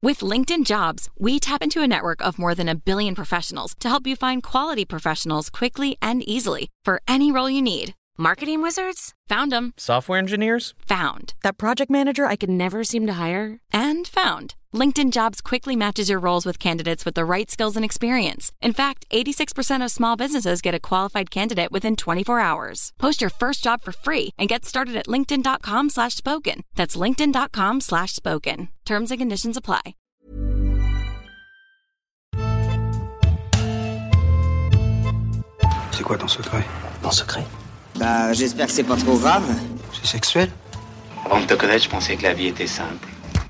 With LinkedIn Jobs, we tap into a network of more than 1 billion professionals to help you find quality professionals quickly and easily for any role you need. Marketing wizards? Found them. Software engineers? Found. That project manager I could never seem to hire? And found. LinkedIn Jobs quickly matches your roles with candidates with the right skills and experience. In fact, 86% of small businesses get a qualified candidate within 24 hours. Post your first job for free and get started at linkedin.com/spoken. That's linkedin.com/spoken. Terms and conditions apply. C'est quoi ton secret? Mon secret? Bah, j'espère que c'est pas trop grave. C'est sexuel? Avant de te connaître, je pensais que la vie était simple.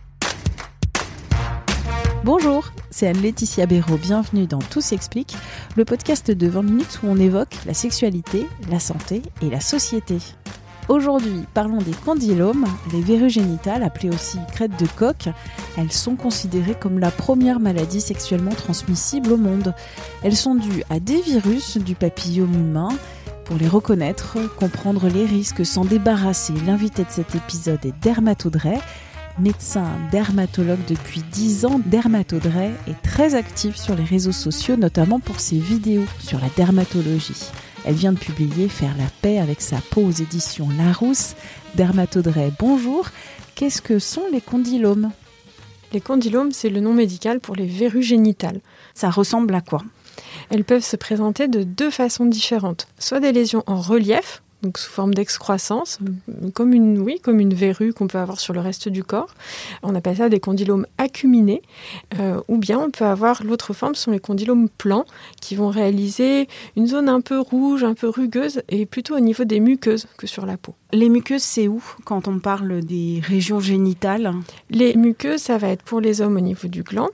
Bonjour, c'est Anne-Laetitia Béraud, bienvenue dans Tout s'explique, le podcast de 20 minutes où on évoque la sexualité, la santé et la société. Aujourd'hui, parlons des condylomes, les verrues génitales, appelées aussi crête de coq. Elles sont considérées comme la première maladie sexuellement transmissible au monde. Elles sont dues à des virus du papillome humain. Pour les reconnaître, comprendre les risques, s'en débarrasser, l'invité de cet épisode est Dermato Dray. Médecin dermatologue depuis 10 ans, Dermato Dray est très active sur les réseaux sociaux, notamment pour ses vidéos sur la dermatologie. Elle vient de publier Faire la paix avec sa peau aux éditions Larousse. Dermato Dray, bonjour. Qu'est-ce que sont les condylomes ? Les condylomes, c'est le nom médical pour les verrues génitales. Ça ressemble à quoi ? Elles peuvent se présenter de deux façons différentes. Soit des lésions en relief, donc sous forme d'excroissance, comme une verrue qu'on peut avoir sur le reste du corps. On appelle ça des condylomes acuminés. Ou bien on peut avoir l'autre forme, ce sont les condylomes plans, qui vont réaliser une zone un peu rouge, un peu rugueuse, et plutôt au niveau des muqueuses que sur la peau. Les muqueuses, c'est où quand on parle des régions génitales ? Les muqueuses, ça va être pour les hommes au niveau du gland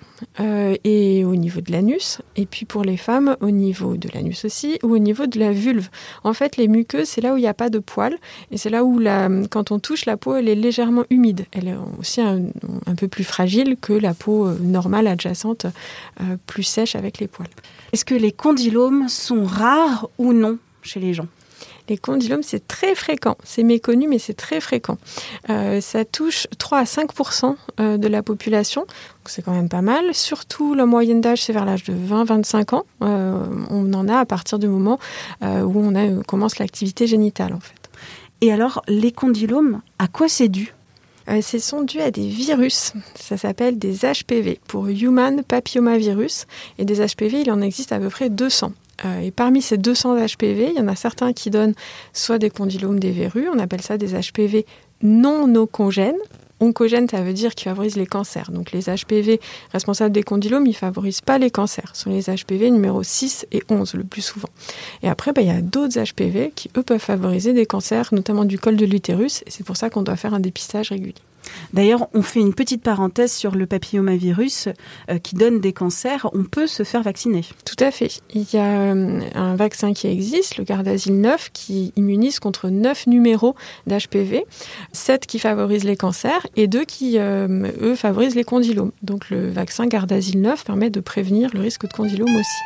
et au niveau de l'anus, et puis pour les femmes au niveau de l'anus aussi, ou au niveau de la vulve. En fait, les muqueuses, c'est là où il n'y a pas de poils, et c'est là où, quand on touche la peau, elle est légèrement humide. Elle est aussi un peu plus fragile que la peau normale, adjacente, plus sèche avec les poils. Est-ce que les condylomes sont rares ou non chez les gens ? Les condylomes, c'est très fréquent. C'est méconnu, mais c'est très fréquent. Ça touche 3 à 5% de la population. Donc c'est quand même pas mal. Surtout, la moyenne d'âge, c'est vers l'âge de 20-25 ans. On en a à partir du moment où on commence l'activité génitale, en fait. Et alors, les condylomes, à quoi c'est dû ? Ce sont dus à des virus. Ça s'appelle des HPV, pour Human Papillomavirus. Et des HPV, il en existe à peu près 200. Et parmi ces 200 HPV, il y en a certains qui donnent soit des condylomes, des verrues, on appelle ça des HPV non oncogènes. Oncogènes, ça veut dire qu'ils favorisent les cancers. Donc les HPV responsables des condylomes, ils ne favorisent pas les cancers. Ce sont les HPV numéro 6 et 11 le plus souvent. Et après, il y a d'autres HPV qui, eux, peuvent favoriser des cancers, notamment du col de l'utérus. Et c'est pour ça qu'on doit faire un dépistage régulier. D'ailleurs, on fait une petite parenthèse sur le papillomavirus qui donne des cancers. On peut se faire vacciner. Tout à fait. Il y a un vaccin qui existe, le Gardasil 9, qui immunise contre 9 numéros d'HPV, 7 qui favorisent les cancers et 2 qui, eux, favorisent les condylomes. Donc le vaccin Gardasil 9 permet de prévenir le risque de condylome aussi.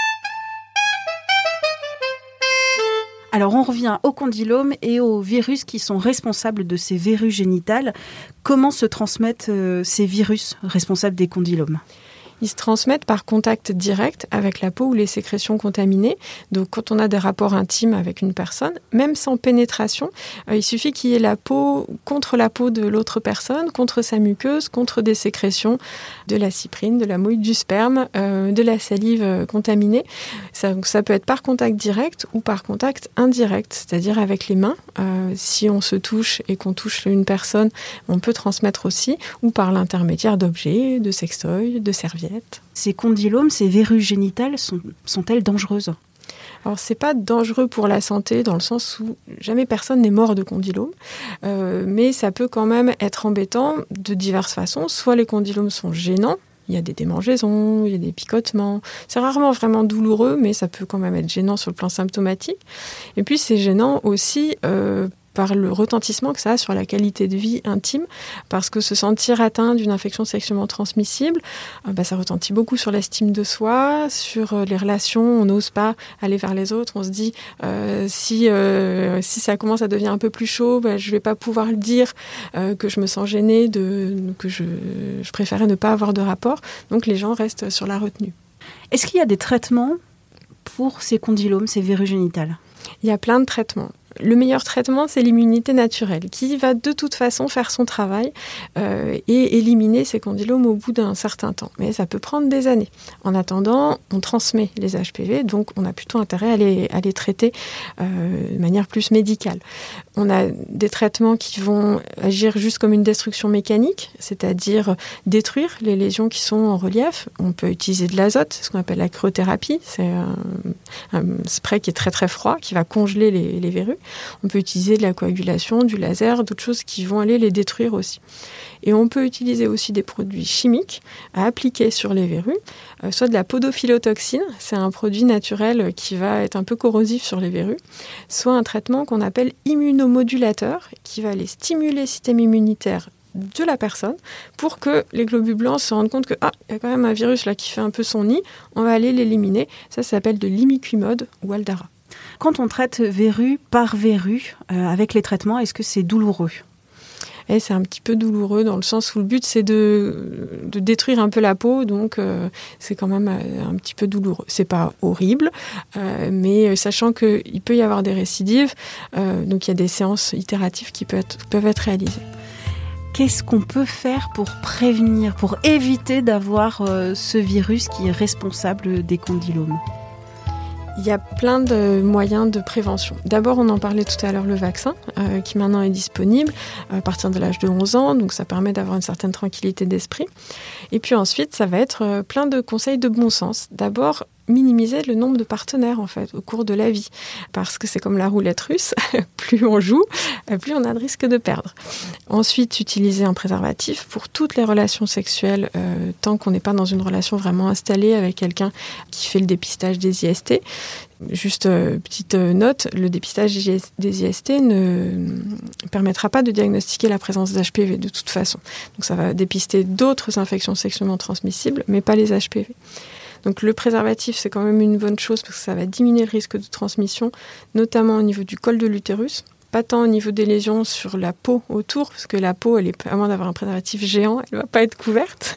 Alors, on revient aux condylomes et aux virus qui sont responsables de ces verrues génitales. Comment se transmettent ces virus responsables des condylomes ? Ils se transmettent par contact direct avec la peau ou les sécrétions contaminées. Donc, quand on a des rapports intimes avec une personne, même sans pénétration, il suffit qu'il y ait la peau contre la peau de l'autre personne, contre sa muqueuse, contre des sécrétions de la cyprine, de la mouille, du sperme, de la salive contaminée. Ça peut être par contact direct ou par contact indirect, c'est-à-dire avec les mains. Si on se touche et qu'on touche une personne, on peut transmettre aussi, ou par l'intermédiaire d'objets, de sextoys, de serviettes. Ces condylomes, ces verrues génitales, sont-elles dangereuses ? Alors, c'est pas dangereux pour la santé dans le sens où jamais personne n'est mort de condylome, mais ça peut quand même être embêtant de diverses façons. Soit les condylomes sont gênants, il y a des démangeaisons, il y a des picotements. C'est rarement vraiment douloureux, mais ça peut quand même être gênant sur le plan symptomatique. Et puis, c'est gênant aussi par le retentissement que ça a sur la qualité de vie intime, parce que se sentir atteint d'une infection sexuellement transmissible, ça retentit beaucoup sur l'estime de soi, sur les relations, on n'ose pas aller vers les autres, on se dit si ça commence à devenir un peu plus chaud, je vais pas pouvoir le dire, que je me sens gênée, que je préférais ne pas avoir de rapport, donc les gens restent sur la retenue. Est-ce qu'il y a des traitements pour ces condylomes, ces verrues génitales ? Il y a plein de traitements. Le meilleur traitement, c'est l'immunité naturelle, qui va de toute façon faire son travail et éliminer ces condylomes au bout d'un certain temps. Mais ça peut prendre des années. En attendant, on transmet les HPV, donc on a plutôt intérêt à les traiter de manière plus médicale. On a des traitements qui vont agir juste comme une destruction mécanique, c'est-à-dire détruire les lésions qui sont en relief. On peut utiliser de l'azote, c'est ce qu'on appelle la cryothérapie. C'est un spray qui est très très froid, qui va congeler les verrues. On peut utiliser de la coagulation, du laser, d'autres choses qui vont aller les détruire aussi. Et on peut utiliser aussi des produits chimiques à appliquer sur les verrues, soit de la podophylotoxine, c'est un produit naturel qui va être un peu corrosif sur les verrues, soit un traitement qu'on appelle immunomodulateur, qui va aller stimuler le système immunitaire de la personne pour que les globules blancs se rendent compte que il y a quand même un virus là qui fait un peu son nid, on va aller l'éliminer. Ça s'appelle de l'imiquimod ou Aldara. Quand on traite verrue par verrue avec les traitements, est-ce que c'est douloureux ? Et c'est un petit peu douloureux dans le sens où le but c'est de détruire un peu la peau, donc c'est quand même un petit peu douloureux. C'est pas horrible, mais sachant qu'il peut y avoir des récidives, donc il y a des séances itératives qui peuvent être réalisées. Qu'est-ce qu'on peut faire pour prévenir, pour éviter d'avoir ce virus qui est responsable des condylomes ? Il y a plein de moyens de prévention. D'abord, on en parlait tout à l'heure, le vaccin, qui maintenant est disponible à partir de l'âge de 11 ans, donc ça permet d'avoir une certaine tranquillité d'esprit. Et puis ensuite, ça va être plein de conseils de bon sens. D'abord, minimiser le nombre de partenaires en fait au cours de la vie, parce que c'est comme la roulette russe, plus on joue, plus on a de risque de perdre. Ensuite, utiliser un préservatif pour toutes les relations sexuelles, tant qu'on n'est pas dans une relation vraiment installée avec quelqu'un qui fait le dépistage des IST. Juste petite note, le dépistage des IST ne permettra pas de diagnostiquer la présence d'HPV de toute façon. Donc ça va dépister d'autres infections sexuellement transmissibles, mais pas les HPV. Donc le préservatif, c'est quand même une bonne chose parce que ça va diminuer le risque de transmission, notamment au niveau du col de l'utérus. Pas tant au niveau des lésions sur la peau autour, parce que la peau, à moins d'avoir un préservatif géant, elle ne va pas être couverte.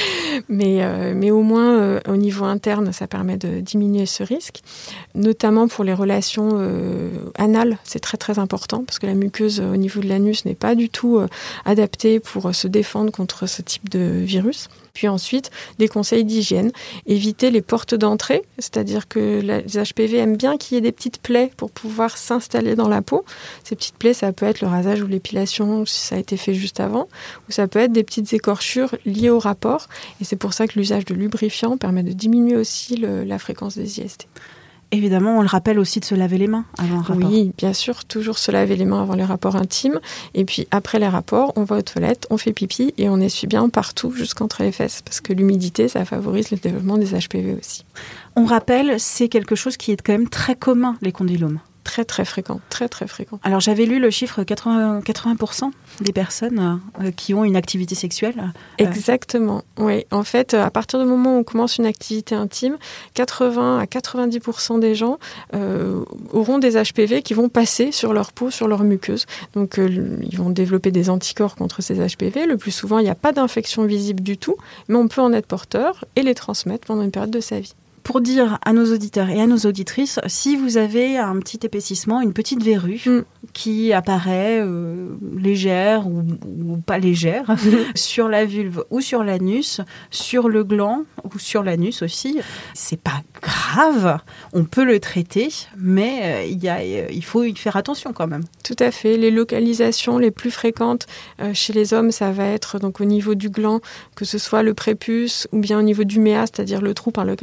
Mais au moins, au niveau interne, ça permet de diminuer ce risque. Notamment pour les relations anales, c'est très très important, parce que la muqueuse au niveau de l'anus n'est pas du tout adaptée pour se défendre contre ce type de virus. Puis ensuite, des conseils d'hygiène. Éviter les portes d'entrée, c'est-à-dire que les HPV aiment bien qu'il y ait des petites plaies pour pouvoir s'installer dans la peau. Ces petites plaies, ça peut être le rasage ou l'épilation, si ça a été fait juste avant, ou ça peut être des petites écorchures liées au rapport. Et c'est pour ça que l'usage de lubrifiants permet de diminuer aussi la fréquence des IST. Évidemment, on le rappelle aussi de se laver les mains avant un rapport. Oui, bien sûr, toujours se laver les mains avant les rapports intimes. Et puis après les rapports, on va aux toilettes, on fait pipi et on essuie bien partout jusqu'entre les fesses. Parce que l'humidité, ça favorise le développement des HPV aussi. On rappelle, c'est quelque chose qui est quand même très commun, les condylomes. Très très fréquent, très très fréquent. Alors j'avais lu le chiffre 80% des personnes qui ont une activité sexuelle. Exactement, oui. En fait, à partir du moment où on commence une activité intime, 80 à 90% des gens auront des HPV qui vont passer sur leur peau, sur leur muqueuse. Donc ils vont développer des anticorps contre ces HPV. Le plus souvent, il n'y a pas d'infection visible du tout, mais on peut en être porteur et les transmettre pendant une période de sa vie. Pour dire à nos auditeurs et à nos auditrices, si vous avez un petit épaississement, une petite verrue qui apparaît légère ou pas légère sur la vulve ou sur l'anus, sur le gland ou sur l'anus aussi, c'est pas grave, on peut le traiter, mais il faut y faire attention quand même. Tout à fait. Les localisations les plus fréquentes chez les hommes, ça va être donc au niveau du gland, que ce soit le prépuce ou bien au niveau du méa, c'est-à-dire le trou par lequel on fait pipi.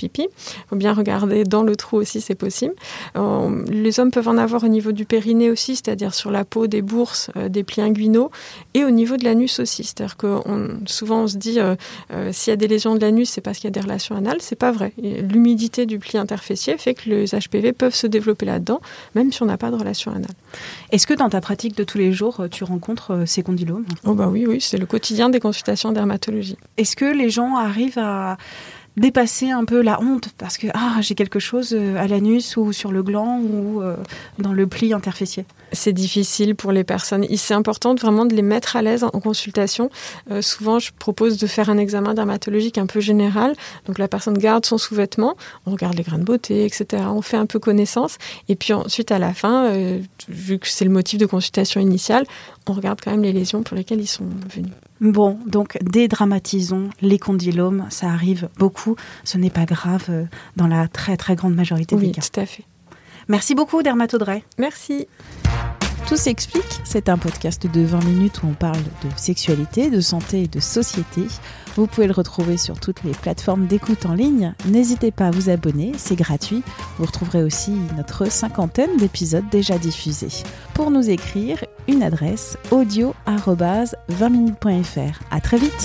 pipi. Il faut bien regarder dans le trou aussi, c'est possible. Les hommes peuvent en avoir au niveau du périnée aussi, c'est-à-dire sur la peau, des bourses, des plis inguinaux, et au niveau de l'anus aussi. C'est-à-dire que souvent on se dit s'il y a des lésions de l'anus, c'est parce qu'il y a des relations anales. C'est pas vrai. L'humidité du pli interfessier fait que les HPV peuvent se développer là-dedans, même si on n'a pas de relation anale. Est-ce que dans ta pratique de tous les jours, tu rencontres ces condylomes ? Oui, c'est le quotidien des consultations en dermatologie. Est-ce que les gens arrivent à dépasser un peu la honte parce que j'ai quelque chose à l'anus ou sur le gland ou dans le pli interfessier? C'est difficile pour les personnes. C'est important vraiment de les mettre à l'aise en consultation. Souvent, je propose de faire un examen dermatologique un peu général. Donc, la personne garde son sous-vêtement, on regarde les grains de beauté, etc. On fait un peu connaissance. Et puis ensuite, à la fin, vu que c'est le motif de consultation initiale, on regarde quand même les lésions pour lesquelles ils sont venus. Bon, donc dédramatisons les condylomes. Ça arrive beaucoup. Ce n'est pas grave dans la très, très grande majorité des cas. Oui, tout à fait. Merci beaucoup, Dermato Dray. Merci. Tout s'explique, c'est un podcast de 20 minutes où on parle de sexualité, de santé et de société. Vous pouvez le retrouver sur toutes les plateformes d'écoute en ligne. N'hésitez pas à vous abonner, c'est gratuit. Vous retrouverez aussi notre 50aine d'épisodes déjà diffusés. Pour nous écrire, une adresse audio@20minutes.fr. À très vite.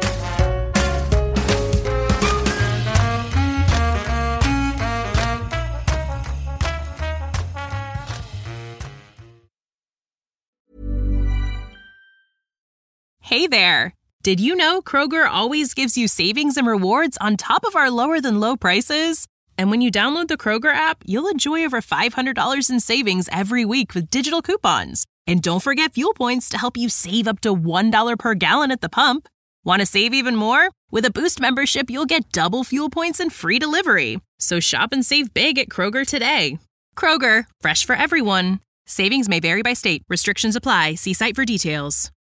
Hey there! Did you know Kroger always gives you savings and rewards on top of our lower-than-low prices? And when you download the Kroger app, you'll enjoy over $500 in savings every week with digital coupons. And don't forget fuel points to help you save up to $1 per gallon at the pump. Want to save even more? With a Boost membership, you'll get double fuel points and free delivery. So shop and save big at Kroger today. Kroger, fresh for everyone. Savings may vary by state. Restrictions apply. See site for details.